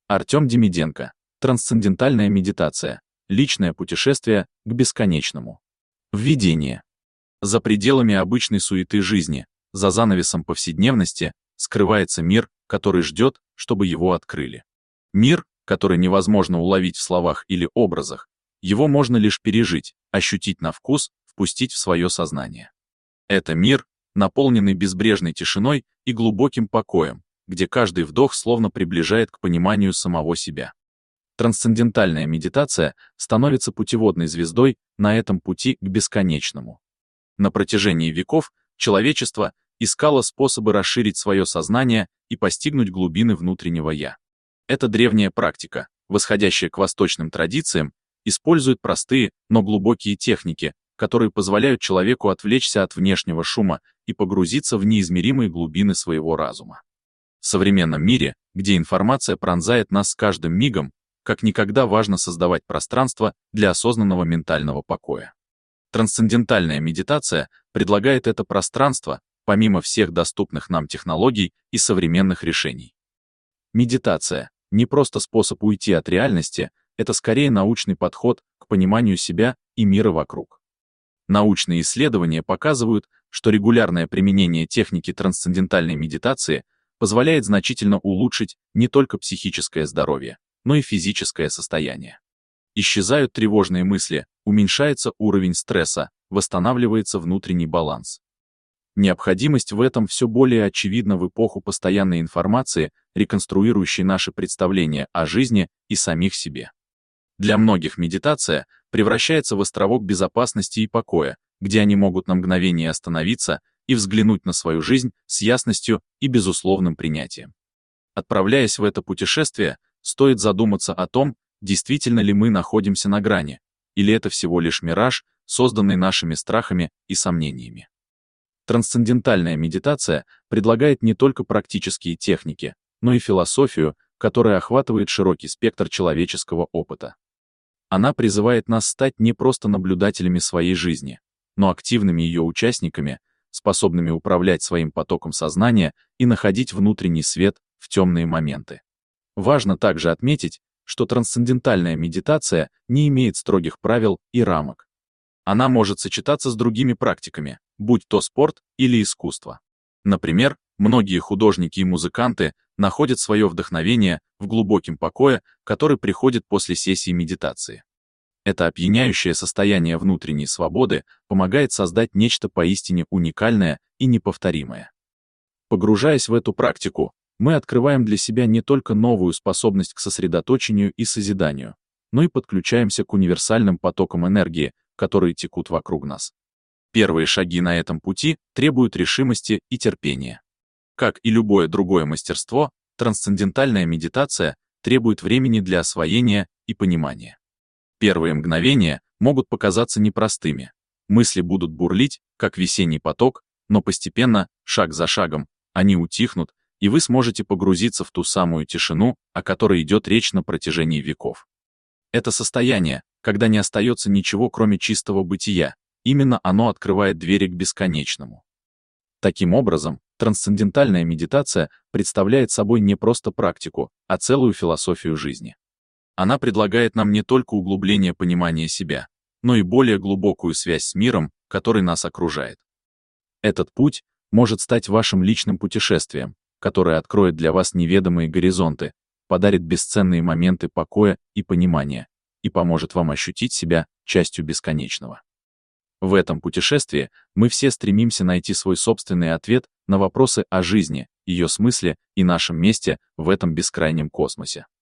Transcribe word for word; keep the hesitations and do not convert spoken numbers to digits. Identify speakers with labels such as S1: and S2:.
S1: Артем Демиденко. Трансцендентальная медитация. Личное путешествие к бесконечному. Введение. За пределами обычной суеты жизни, за занавесом повседневности, скрывается мир, который ждет, чтобы его открыли. Мир, который невозможно уловить в словах или образах, его можно лишь пережить, ощутить на вкус, впустить в свое сознание. Это мир, наполненный безбрежной тишиной и глубоким покоем, где каждый вдох словно приближает к пониманию самого себя. Трансцендентальная медитация становится путеводной звездой на этом пути к бесконечному. На протяжении веков человечество искало способы расширить свое сознание и постигнуть глубины внутреннего «я». Эта древняя практика, восходящая к восточным традициям, использует простые, но глубокие техники, которые позволяют человеку отвлечься от внешнего шума и погрузиться в неизмеримые глубины своего разума. В современном мире, где информация пронзает нас с каждым мигом, как никогда важно создавать пространство для осознанного ментального покоя. Трансцендентальная медитация предлагает это пространство, помимо всех доступных нам технологий и современных решений. Медитация — не просто способ уйти от реальности, это скорее научный подход к пониманию себя и мира вокруг. Научные исследования показывают, что регулярное применение техники трансцендентальной медитации позволяет значительно улучшить не только психическое здоровье, но и физическое состояние. Исчезают тревожные мысли, уменьшается уровень стресса, восстанавливается внутренний баланс. Необходимость в этом все более очевидна в эпоху постоянной информации, реконструирующей наши представления о жизни и самих себе. Для многих медитация превращается в островок безопасности и покоя, где они могут на мгновение остановиться и взглянуть на свою жизнь с ясностью и безусловным принятием. Отправляясь в это путешествие, стоит задуматься о том, действительно ли мы находимся на грани, или это всего лишь мираж, созданный нашими страхами и сомнениями. Трансцендентальная медитация предлагает не только практические техники, но и философию, которая охватывает широкий спектр человеческого опыта. Она призывает нас стать не просто наблюдателями своей жизни, но активными ее участниками, способными управлять своим потоком сознания и находить внутренний свет в темные моменты. Важно также отметить, что трансцендентальная медитация не имеет строгих правил и рамок. Она может сочетаться с другими практиками, будь то спорт или искусство. Например, многие художники и музыканты находят свое вдохновение в глубоком покое, который приходит после сессии медитации. Это опьяняющее состояние внутренней свободы помогает создать нечто поистине уникальное и неповторимое. Погружаясь в эту практику, мы открываем для себя не только новую способность к сосредоточению и созиданию, но и подключаемся к универсальным потокам энергии, которые текут вокруг нас. Первые шаги на этом пути требуют решимости и терпения. Как и любое другое мастерство, трансцендентальная медитация требует времени для освоения и понимания. Первые мгновения могут показаться непростыми. Мысли будут бурлить, как весенний поток, но постепенно, шаг за шагом, они утихнут, и вы сможете погрузиться в ту самую тишину, о которой идет речь на протяжении веков. Это состояние, когда не остается ничего, кроме чистого бытия, именно оно открывает двери к бесконечному. Таким образом, трансцендентальная медитация представляет собой не просто практику, а целую философию жизни. Она предлагает нам не только углубление понимания себя, но и более глубокую связь с миром, который нас окружает. Этот путь может стать вашим личным путешествием, которое откроет для вас неведомые горизонты, подарит бесценные моменты покоя и понимания и поможет вам ощутить себя частью бесконечного. В этом путешествии мы все стремимся найти свой собственный ответ на вопросы о жизни, ее смысле и нашем месте в этом бескрайнем космосе.